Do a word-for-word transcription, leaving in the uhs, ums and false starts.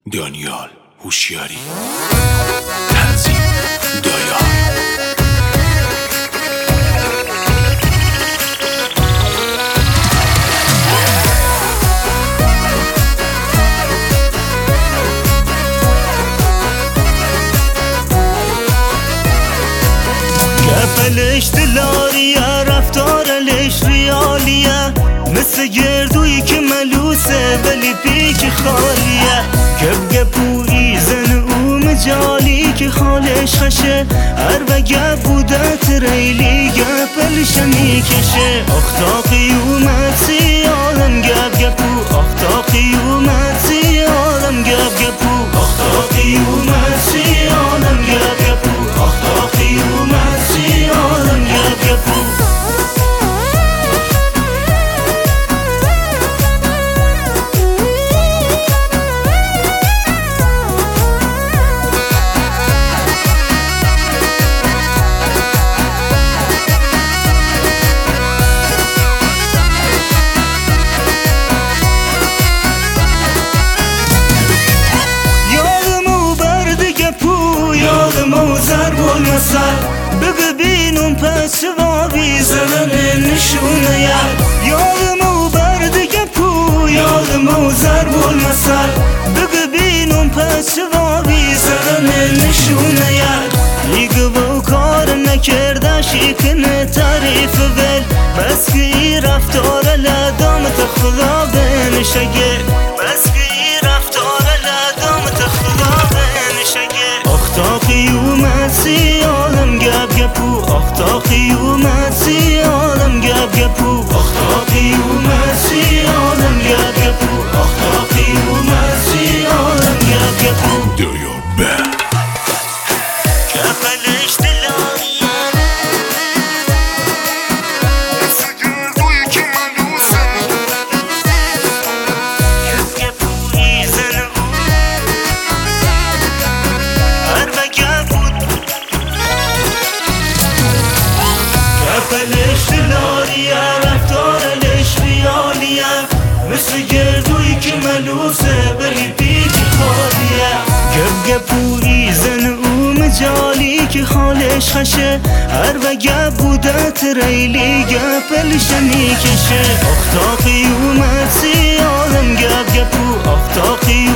دانیال هوشیاری تنظیم دایار. گپلش دلاریه رفتارلش ریالیه، مثل گردویی که ملوسه ولی پیک خالیه. گپ گپویی زن او مجالی که خالش خشه، هر و گپ بوده تریلی گپلش میکشه. اختاقی اومد سی آدم گپ گپو، اختاقی اومد سی آدم گپ گپو، اختاقی اومد سی آدم گپ گپو، اختاقی اومد سی آدم گپ گپو. یادمو ضرب المثل ببینم پس جوابی زدن نشونه ید. یادمو برد گپو، یادمو ضرب المثل ببینم پس جوابی زدن نشونه ید. میگه و کار نکرده شیکنه تعریف ول، بس که ای رفتار لدامت خدا بنشگه، بس که ای رفتار لدامت خدا بنشگه. اختاقی اومد سی آدم گپ گپو، اختاقی اومد سی آدم گپ گپو، اختاقی اومد سی آدم گپ گپو، اختاقی اومد سی آدم گپ گپو. دایار بند گپلش دلاریه مثل گردویی که ملوسه، گپ گپویی زن او هر و گپ بود. گپلش دلاریه رفتارلش ریالیه، مثل گردویی که ملوسه ولی پیک خالیه. گپ گپویی زن او مجالی که خالش خشه، هر و گپ بوده تریلی گپلش میکشه. اختاقی اومد سی آدم گپ گپو، اختاقی